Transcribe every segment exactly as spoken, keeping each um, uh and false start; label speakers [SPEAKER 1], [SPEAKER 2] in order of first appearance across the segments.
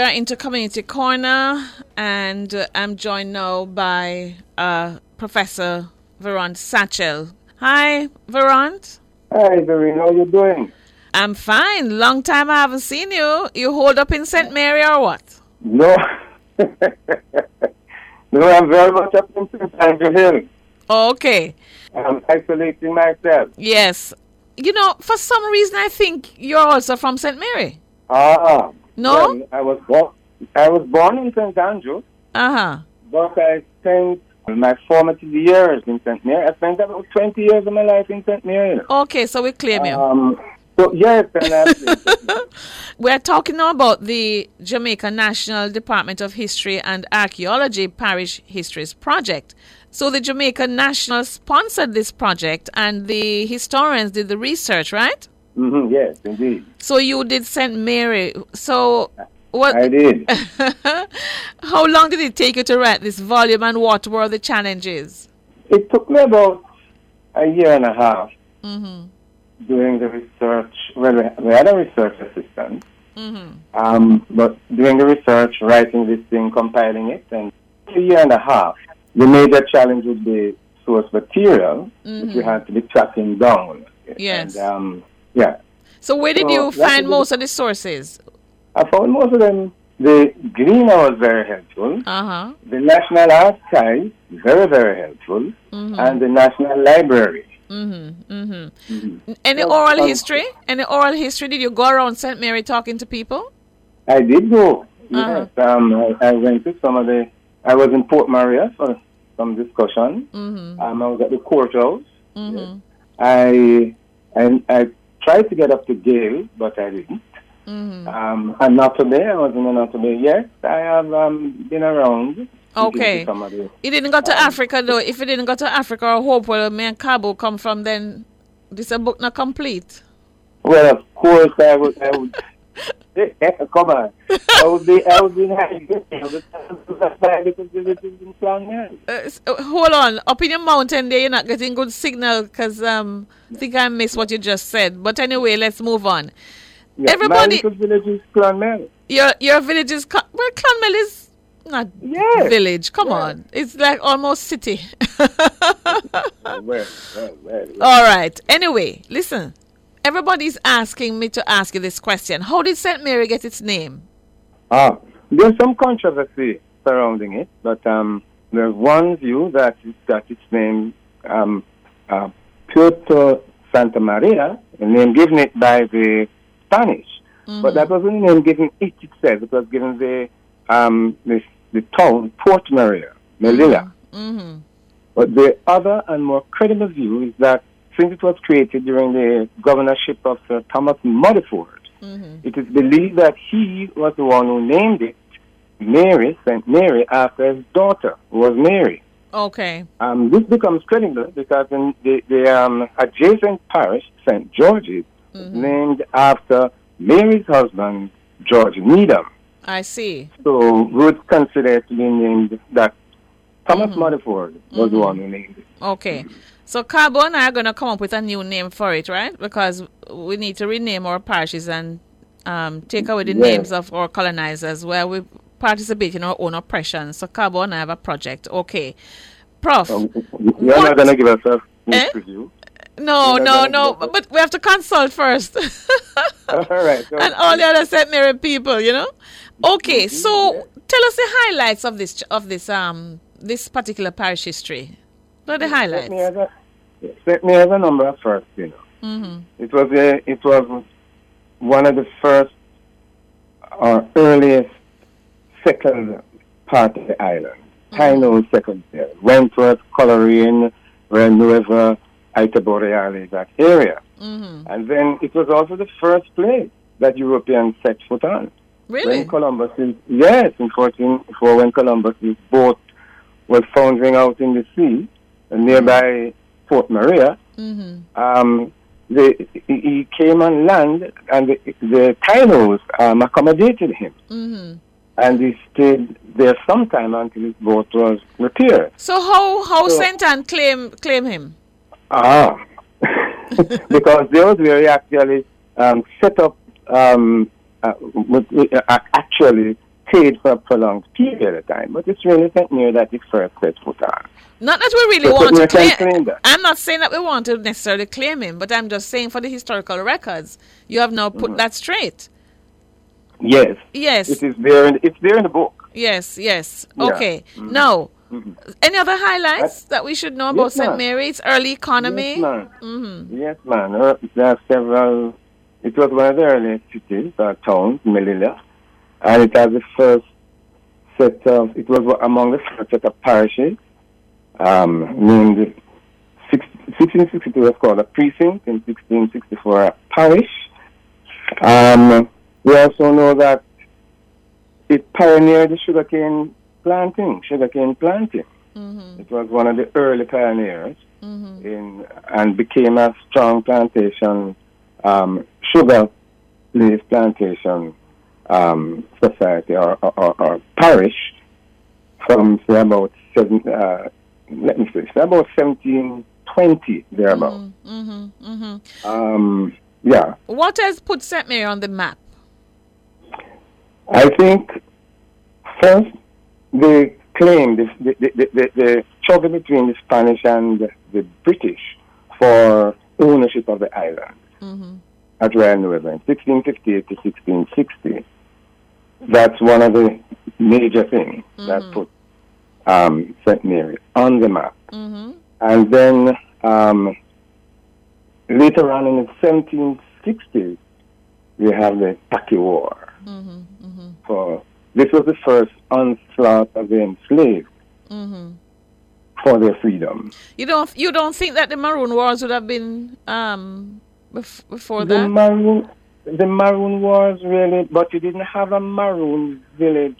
[SPEAKER 1] are into Community Corner, and uh, I'm joined now by uh, Professor Veront Satchell. Hi, Veront.
[SPEAKER 2] Hi, Vereen. How you doing?
[SPEAKER 1] I'm fine. Long time I haven't seen you. You hold up in Saint Mary or what?
[SPEAKER 2] No. No, I'm very much up in Saint Andrew Hill.
[SPEAKER 1] Okay.
[SPEAKER 2] I'm isolating myself.
[SPEAKER 1] Yes. You know, for some reason, I think you're also from Saint Mary.
[SPEAKER 2] Ah.
[SPEAKER 1] No?
[SPEAKER 2] Well, I was born. I was born in Saint Andrew.
[SPEAKER 1] Uh huh.
[SPEAKER 2] But I spent my formative years in Saint Mary. I spent about twenty years of my life in Saint Mary.
[SPEAKER 1] Okay, so we claim you.
[SPEAKER 2] Um. So yes, and I,
[SPEAKER 1] We're talking now about the Jamaica National Department of History and Archaeology Parish Histories Project. So the Jamaica National sponsored this project, and the historians did the research, right?
[SPEAKER 2] mm-hmm, yes, indeed.
[SPEAKER 1] So you did Saint Mary. So what?
[SPEAKER 2] I did.
[SPEAKER 1] How long did it take you to write this volume, and what were the challenges?
[SPEAKER 2] It took me about a year and a half.
[SPEAKER 1] Mm-hmm.
[SPEAKER 2] Doing the research, well, we had a research assistant,
[SPEAKER 1] Mm-hmm.
[SPEAKER 2] um, but doing the research, writing this thing, compiling it, and a year and a half. The major challenge would be source material,
[SPEAKER 1] Mm-hmm.
[SPEAKER 2] which we had to be tracking down.
[SPEAKER 1] Yes.
[SPEAKER 2] And, um, yeah.
[SPEAKER 1] So where did
[SPEAKER 2] So
[SPEAKER 1] you
[SPEAKER 2] that
[SPEAKER 1] find
[SPEAKER 2] is-
[SPEAKER 1] most of the sources?
[SPEAKER 2] I found most of them. The Gleaner was very helpful.
[SPEAKER 1] Uh-huh.
[SPEAKER 2] The National Archives, very, very helpful.
[SPEAKER 1] Mm-hmm.
[SPEAKER 2] And the National Library.
[SPEAKER 1] Mm-hmm. Mm-hmm.
[SPEAKER 2] Mm-hmm.
[SPEAKER 1] Any
[SPEAKER 2] So,
[SPEAKER 1] oral
[SPEAKER 2] um,
[SPEAKER 1] history? Any oral history? Did you go around Saint Mary talking to people?
[SPEAKER 2] I did go.
[SPEAKER 1] Uh-huh.
[SPEAKER 2] Yes. Um, I, I went to some of the. I was in Port Maria for some discussion.
[SPEAKER 1] Mm-hmm.
[SPEAKER 2] Um, I was at the courthouse.
[SPEAKER 1] Mm-hmm.
[SPEAKER 2] Yes. I and I tried to get up to Gale, but I didn't.
[SPEAKER 1] Mm-hmm.
[SPEAKER 2] Um, and not today. I wasn't in not today. Yes, I have um, been around.
[SPEAKER 1] Okay.
[SPEAKER 2] Some of the,
[SPEAKER 1] You didn't go to
[SPEAKER 2] um,
[SPEAKER 1] Africa though. If you didn't go to Africa or Hope where me and Cabo come from, then this a book not complete.
[SPEAKER 2] Well, of course, I would. I would come on. I would be. I would be happy. Because villages in Clonmel.
[SPEAKER 1] Uh, s- uh, hold on. Up in your mountain there, you're not getting good signal because um, I think I missed what you just said. But anyway, let's move on.
[SPEAKER 2] Yeah,
[SPEAKER 1] Everybody-
[SPEAKER 2] my little village is Clonmel.
[SPEAKER 1] Your your village is Cl- well, Clonmel is not
[SPEAKER 2] Yes.
[SPEAKER 1] village. Come
[SPEAKER 2] Yes.
[SPEAKER 1] on, it's like almost city.
[SPEAKER 2] Well, well, well, well.
[SPEAKER 1] All right. Anyway, listen. Everybody's asking me to ask you this question: how did Saint Mary get its name?
[SPEAKER 2] Ah, there's some controversy surrounding it, but um, there's one view that it got its name, um, uh, Puerto Santa Maria, a name given it by the Spanish.
[SPEAKER 1] Mm-hmm.
[SPEAKER 2] But that wasn't the name given it itself. It was given the um, the, the town, Port Maria, Melilla.
[SPEAKER 1] Mm-hmm.
[SPEAKER 2] But the other and more credible view is that since it was created during the governorship of Sir Thomas Muddyford,
[SPEAKER 1] Mm-hmm.
[SPEAKER 2] it is believed that he was the one who named it Mary, Saint Mary, after his daughter, who was Mary.
[SPEAKER 1] Okay.
[SPEAKER 2] Um, this becomes credible because in the, the um, adjacent parish, Saint George's, is
[SPEAKER 1] Mm-hmm.
[SPEAKER 2] named after Mary's husband, George Needham.
[SPEAKER 1] I see.
[SPEAKER 2] So we would consider it to be named that Thomas
[SPEAKER 1] Mm-hmm.
[SPEAKER 2] Muddyford was the one who named it.
[SPEAKER 1] Okay. So Cabo and I are going to come up with a new name for it, right? Because we need to rename our parishes and um, take away the
[SPEAKER 2] Yes.
[SPEAKER 1] names of our colonizers where we participate in our own oppression. So Cabo and I have a project. Okay. Prof.
[SPEAKER 2] Um, you're
[SPEAKER 1] What?
[SPEAKER 2] not going to give us a news
[SPEAKER 1] Eh?
[SPEAKER 2] review.
[SPEAKER 1] no,
[SPEAKER 2] you're
[SPEAKER 1] no,
[SPEAKER 2] not
[SPEAKER 1] no.
[SPEAKER 2] gonna-
[SPEAKER 1] But we have to consult first.
[SPEAKER 2] All right. So
[SPEAKER 1] and all the other Saint Mary people, you know? Okay. So tell us the highlights of this, ch- of this, um, this particular parish history. What are the highlights?
[SPEAKER 2] Let me have a, let me have a number first, you know.
[SPEAKER 1] Mm-hmm.
[SPEAKER 2] It was a, it was one of the first or earliest settled part of the island. Taino settled there. Wentworth, Coleraine, Ren River, Aita Boreale, that area.
[SPEAKER 1] Mm-hmm.
[SPEAKER 2] And then it was also the first place that Europeans set foot on.
[SPEAKER 1] Really?
[SPEAKER 2] When Columbus, is, yes, in fourteen oh four, when Columbus's boat was foundering out in the sea, uh, nearby Fort Maria,
[SPEAKER 1] Mm-hmm.
[SPEAKER 2] um, the, he he came on land, and the, the Tainos um, accommodated him.
[SPEAKER 1] Mm-hmm.
[SPEAKER 2] And he stayed there sometime until his boat was repaired.
[SPEAKER 1] So how how
[SPEAKER 2] So-
[SPEAKER 1] Saint Anne claim claim him?
[SPEAKER 2] Ah, because they was where he actually um, set up, um, uh, with- uh, actually stayed for a prolonged period of time. But it's really Saint Mary that it first set foot on.
[SPEAKER 1] Not that we really
[SPEAKER 2] So
[SPEAKER 1] want to
[SPEAKER 2] we can
[SPEAKER 1] claim.
[SPEAKER 2] claim that.
[SPEAKER 1] I'm not saying that we want to necessarily claim him, but I'm just saying for the historical records, you have now put
[SPEAKER 2] Mhm.
[SPEAKER 1] that straight.
[SPEAKER 2] Yes.
[SPEAKER 1] Yes.
[SPEAKER 2] It is there. In, it's there in the book.
[SPEAKER 1] Yes. Yes.
[SPEAKER 2] Yeah.
[SPEAKER 1] Okay.
[SPEAKER 2] Mhm.
[SPEAKER 1] Now,
[SPEAKER 2] Mhm.
[SPEAKER 1] any other highlights that we should know about
[SPEAKER 2] Yes,
[SPEAKER 1] Saint
[SPEAKER 2] ma'am.
[SPEAKER 1] Mary's early economy?
[SPEAKER 2] Yes, ma'am.
[SPEAKER 1] Mm-hmm.
[SPEAKER 2] Yes, man. Uh, There are several. It was one of the earliest cities or towns, Melilla, and it has the first set of. It was among the first set of parishes. Um, named six, sixteen sixty-two was called a precinct, in sixteen sixty-four a parish. Um, we also know that it pioneered the sugarcane planting, sugarcane planting.
[SPEAKER 1] Mm-hmm.
[SPEAKER 2] It was one of the early pioneers
[SPEAKER 1] Mm-hmm.
[SPEAKER 2] in and became a strong plantation, um, sugar leaf plantation um, society or, or, or, or parish from say about seven. Uh, let me say, say about seventeen twenty thereabout.
[SPEAKER 1] Mm-hmm. Mm-hmm.
[SPEAKER 2] Um, yeah,
[SPEAKER 1] What has put Saint Mary on the map?
[SPEAKER 2] I think first the claim, the, the, the, the, the struggle between the Spanish and the British for ownership of the island
[SPEAKER 1] Mm-hmm.
[SPEAKER 2] at Royal New River in sixteen fifty-eight to sixteen sixty. That's one of the major things that
[SPEAKER 1] Mhm.
[SPEAKER 2] put um, Saint Mary on the map.
[SPEAKER 1] Mm-hmm.
[SPEAKER 2] And then um, later on in the seventeen sixties, we have the Tacky War.
[SPEAKER 1] Mm-hmm. Mm-hmm.
[SPEAKER 2] For this was the first onslaught of the enslaved
[SPEAKER 1] Mm-hmm.
[SPEAKER 2] for their freedom.
[SPEAKER 1] You don't you don't think that the Maroon Wars would have been um bef- before
[SPEAKER 2] The
[SPEAKER 1] that?
[SPEAKER 2] Maroon, the Maroon Wars really, but you didn't have a Maroon village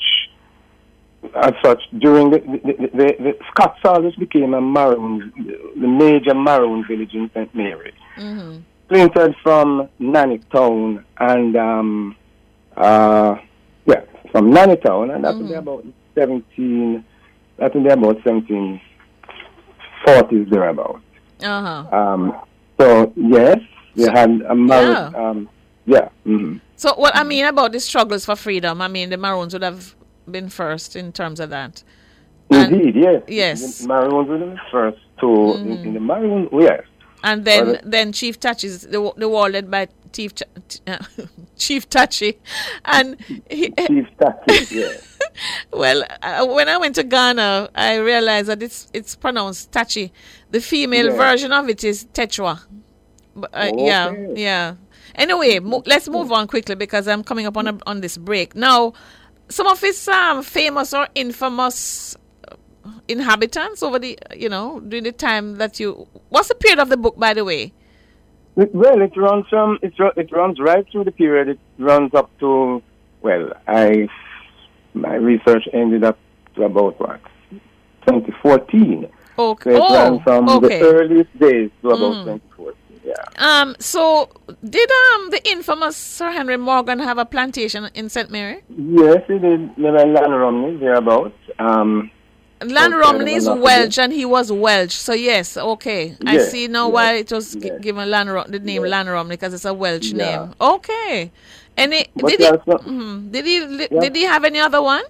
[SPEAKER 2] as such during the the, the, the, the Scots always became a Maroon, the major Maroon village in Saint Mary.
[SPEAKER 1] Mm-hmm.
[SPEAKER 2] Splintered from Nannytown and um uh yeah from Nannytown, and that would be
[SPEAKER 1] Mhm.
[SPEAKER 2] about seventeen. That would be about seventeen forties thereabout.
[SPEAKER 1] Uh-huh.
[SPEAKER 2] Um, so yes, they
[SPEAKER 1] So-
[SPEAKER 2] had a Maroon.
[SPEAKER 1] yeah.
[SPEAKER 2] Um, yeah. mhm.
[SPEAKER 1] So what I mean about the struggles for freedom, I mean the Maroons would have been first in terms of that. And-
[SPEAKER 2] Indeed, yes.
[SPEAKER 1] yes.
[SPEAKER 2] The Maroons were the first to in,
[SPEAKER 1] Mhm.
[SPEAKER 2] in the Maroon. Yes.
[SPEAKER 1] And then,
[SPEAKER 2] Well,
[SPEAKER 1] then Chief Tachi's the the war led by Chief Ch- uh, Chief Tachi, and he,
[SPEAKER 2] Chief Tacky. Yeah.
[SPEAKER 1] well, uh, when I went to Ghana, I realized that it's it's pronounced Tachi. The female
[SPEAKER 2] Yeah.
[SPEAKER 1] version of it is Techwa. But, uh, Yeah,
[SPEAKER 2] Okay.
[SPEAKER 1] yeah. Anyway, mo- let's move on quickly because I'm coming up on a, on this break now. Some of his um, famous or infamous inhabitants over the, you know, during the time that you. What's the period of the book, by the way?
[SPEAKER 2] It, well, it runs from it, ru- it runs right through the period. It runs up to well, I my research ended up to about what twenty fourteen.
[SPEAKER 1] Okay.
[SPEAKER 2] So it
[SPEAKER 1] Oh,
[SPEAKER 2] ran from
[SPEAKER 1] okay.
[SPEAKER 2] the earliest days to about
[SPEAKER 1] Mm.
[SPEAKER 2] twenty fourteen. Yeah.
[SPEAKER 1] Um. So, did um the infamous Sir Henry Morgan have a plantation in Saint Mary?
[SPEAKER 2] Yes, it is. There are Lan Romney thereabouts. Um,
[SPEAKER 1] Lan
[SPEAKER 2] Okay,
[SPEAKER 1] Romney is
[SPEAKER 2] well,
[SPEAKER 1] Welsh, and he was Welsh. So yes, okay, I
[SPEAKER 2] Yes,
[SPEAKER 1] see now
[SPEAKER 2] yes,
[SPEAKER 1] why it was gi-
[SPEAKER 2] yes.
[SPEAKER 1] given Lan Ro- the name
[SPEAKER 2] Yes.
[SPEAKER 1] Lan Romney because it's a Welsh
[SPEAKER 2] Yeah.
[SPEAKER 1] name. Okay. Any
[SPEAKER 2] But
[SPEAKER 1] did he?
[SPEAKER 2] that's not-
[SPEAKER 1] mhm. Did he? li-
[SPEAKER 2] Yeah.
[SPEAKER 1] Did he have any other one?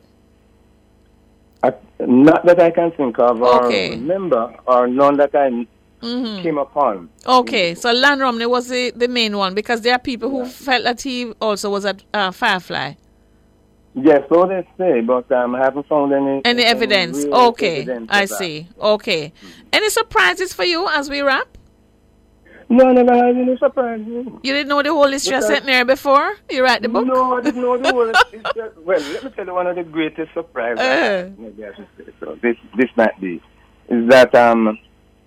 [SPEAKER 2] I, not that I can think of or
[SPEAKER 1] Okay.
[SPEAKER 2] remember, or none that I
[SPEAKER 1] Mm-hmm.
[SPEAKER 2] came upon.
[SPEAKER 1] Okay, so Lan Romney was the, the main one because there are people who
[SPEAKER 2] Yeah.
[SPEAKER 1] felt that he also was at uh, Firefly.
[SPEAKER 2] Yes, so they say, but um, I haven't found any
[SPEAKER 1] Any evidence?
[SPEAKER 2] real
[SPEAKER 1] Okay,
[SPEAKER 2] evidence
[SPEAKER 1] I
[SPEAKER 2] of that.
[SPEAKER 1] see. Okay. Any surprises for you as we wrap?
[SPEAKER 2] No, I never had any surprises.
[SPEAKER 1] You didn't know the whole history of
[SPEAKER 2] Because-
[SPEAKER 1] Saint Mary before you write the book?
[SPEAKER 2] No, I didn't know the whole. It's just, well, let me tell you one of the greatest surprises. I
[SPEAKER 1] Uh.
[SPEAKER 2] had. Maybe I should say so. This this might be is that um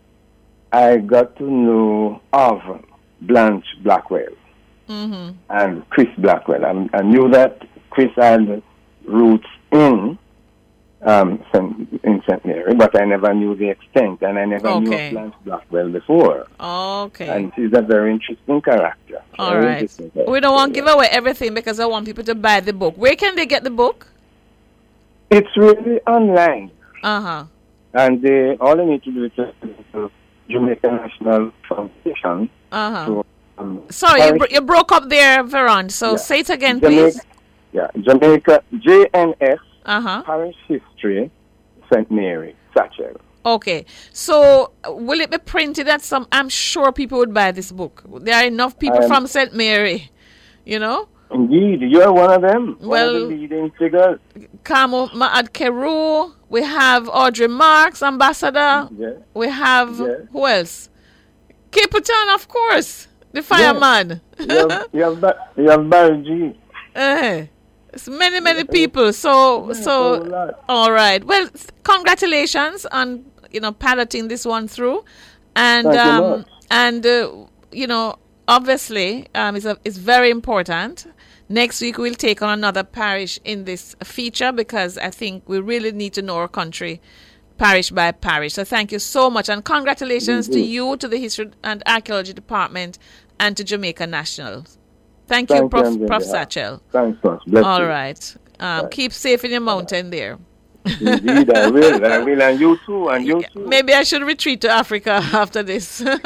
[SPEAKER 2] I got to know of Blanche Blackwell
[SPEAKER 1] Mm-hmm.
[SPEAKER 2] and Chris Blackwell. I, I knew that Chris had roots in um Saint, in Saint Mary, but I never knew the extent, and I never knew
[SPEAKER 1] Okay.
[SPEAKER 2] of Blanche Blackwell before.
[SPEAKER 1] Okay.
[SPEAKER 2] And she's a very interesting character.
[SPEAKER 1] All
[SPEAKER 2] Very
[SPEAKER 1] right.
[SPEAKER 2] interesting character,
[SPEAKER 1] We don't want to
[SPEAKER 2] yeah.
[SPEAKER 1] give away everything because I want people to buy the book. Where can they get the book?
[SPEAKER 2] It's really online.
[SPEAKER 1] Uh-huh.
[SPEAKER 2] And they, all they need to do is just go to Jamaica National Foundation.
[SPEAKER 1] Uh-huh.
[SPEAKER 2] to, um,
[SPEAKER 1] Sorry, you,
[SPEAKER 2] Parish-
[SPEAKER 1] bro- you broke up there, Veron. So
[SPEAKER 2] Yeah.
[SPEAKER 1] say it again,
[SPEAKER 2] Jamaica,
[SPEAKER 1] please.
[SPEAKER 2] Yeah, Jamaica, J N S,
[SPEAKER 1] Uh-huh.
[SPEAKER 2] Parish History, Saint Mary, Satchel.
[SPEAKER 1] Okay. So will it be printed at some... I'm sure people would buy this book. There are enough people
[SPEAKER 2] Um,
[SPEAKER 1] from Saint Mary, you know?
[SPEAKER 2] Indeed, you're one of them. One
[SPEAKER 1] Well-
[SPEAKER 2] of the leading figures.
[SPEAKER 1] Kamo Maad Keru. We have Audrey Marks, Ambassador.
[SPEAKER 2] Yeah.
[SPEAKER 1] We have...
[SPEAKER 2] Yeah.
[SPEAKER 1] Who else? Caputan, of course. The fireman.
[SPEAKER 2] You have, you have, Ba- you have Barry G.
[SPEAKER 1] Eh, it's many, many people. So,
[SPEAKER 2] a
[SPEAKER 1] so,
[SPEAKER 2] whole lot.
[SPEAKER 1] all right. Well, th- congratulations on, you know, piloting this one through. And,
[SPEAKER 2] Thank you
[SPEAKER 1] um,
[SPEAKER 2] much.
[SPEAKER 1] and, uh, you know, obviously, um, it's, a, it's very important. Next week, we'll take on another parish in this feature because I think we really need to know our country parish by parish. So thank you so much. And congratulations to
[SPEAKER 2] Mhm.
[SPEAKER 1] you, to the History and Archaeology Department, and to Jamaica National. Thank,
[SPEAKER 2] Thank
[SPEAKER 1] you,
[SPEAKER 2] you,
[SPEAKER 1] Prof,
[SPEAKER 2] Andrea.
[SPEAKER 1] Prof Satchel.
[SPEAKER 2] Thanks, much. Bless
[SPEAKER 1] All
[SPEAKER 2] you.
[SPEAKER 1] right. Um,
[SPEAKER 2] Right.
[SPEAKER 1] Keep safe in your mountain there.
[SPEAKER 2] Indeed, I will. I will. And you too. And you too.
[SPEAKER 1] Maybe I should retreat to Africa after this. All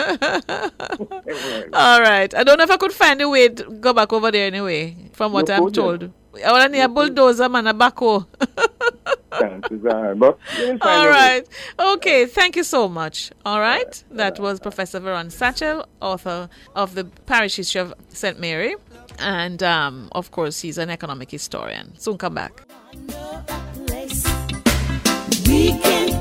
[SPEAKER 1] right. I don't know if I could find a way to go back over there anyway, from what
[SPEAKER 2] You
[SPEAKER 1] I'm
[SPEAKER 2] could,
[SPEAKER 1] told. I want to need a bulldozer, man, a backhoe.
[SPEAKER 2] Chances are, but you'll find
[SPEAKER 1] All
[SPEAKER 2] a way.
[SPEAKER 1] right. Okay. Thank you so much. All right. That was Professor Veron Satchel, author of the Parish History of Saint Mary. And, um, of course, he's an economic historian. Soon come back.
[SPEAKER 3] We can